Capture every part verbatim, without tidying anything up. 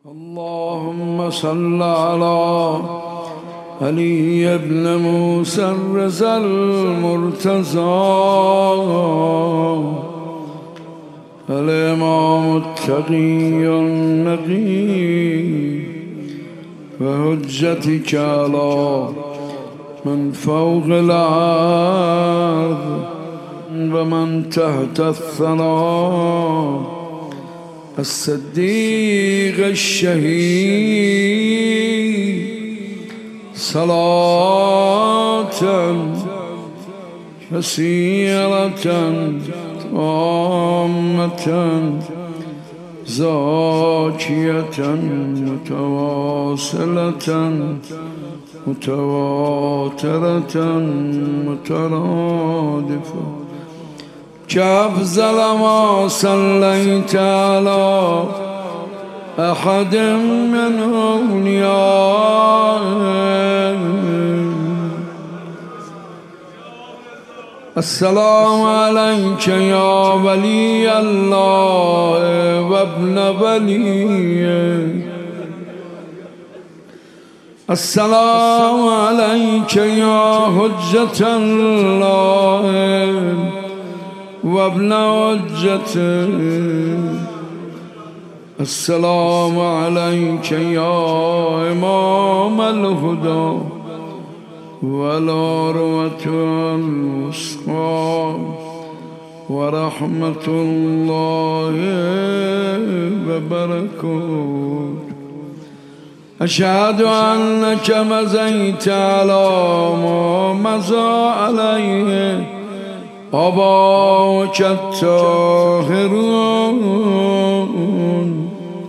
اللهم صل على علي بن موسى الرضا المرتضى الإمام التقي النقي وحجتك على من فوق الأرض ومن تحت الثرى الصديق الشهيد صلاة كثيرة تامة زاكية متواصلة متواترة مترادفة كأفضل ما صليت على أحد من أوليائك. السلام عليك يا ولي الله وابن وليه. السلام عليك يا حجة الله وابن حجته. السلام عليك يا إمام الهدى والعروة الوثقى ورحمة الله وبركاته. أشهد أنك مزيت على ما مزى عليه آباؤك الطاهرون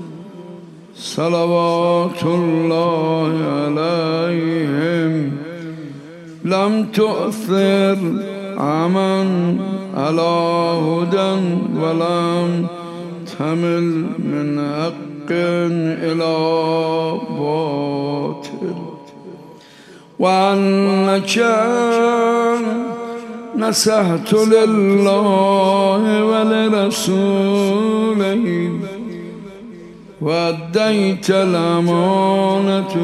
صلوات الله عليهم. لم تؤثر عمن على هدى ولم تمل من حق إلى باطل، وأنك نصحت لله ولرسوله وأديت الأمانة،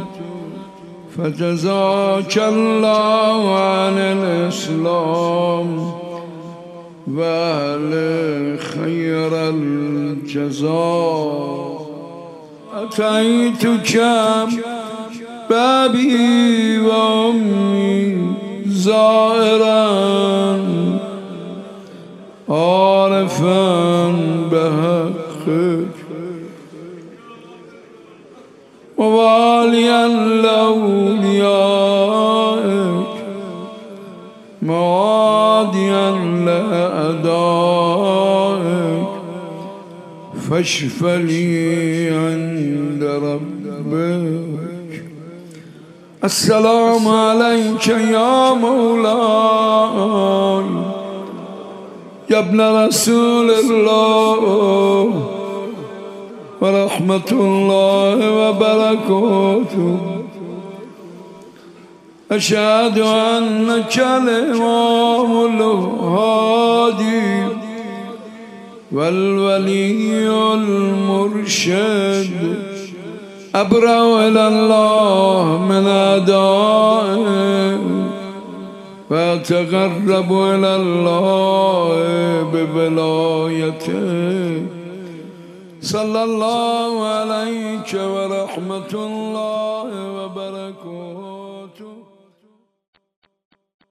فجزاك الله عن الإسلام وأهل خير الجزاء. أتيتك بأبي وأمي زائرا عارفا بحقك وواليا لأوليائك معاديا لأعدائك، فاشف لي عند ربك. السلام عليك يا مولاي يا ابن رسول الله ورحمة الله وبركاته. أشهد أنك الإمام الهادي والولي المرشد، أبرأ إلى الله من أعدائه وأتقرب إلى الله بولايته. صلى الله عليك ورحمة الله وبركاته.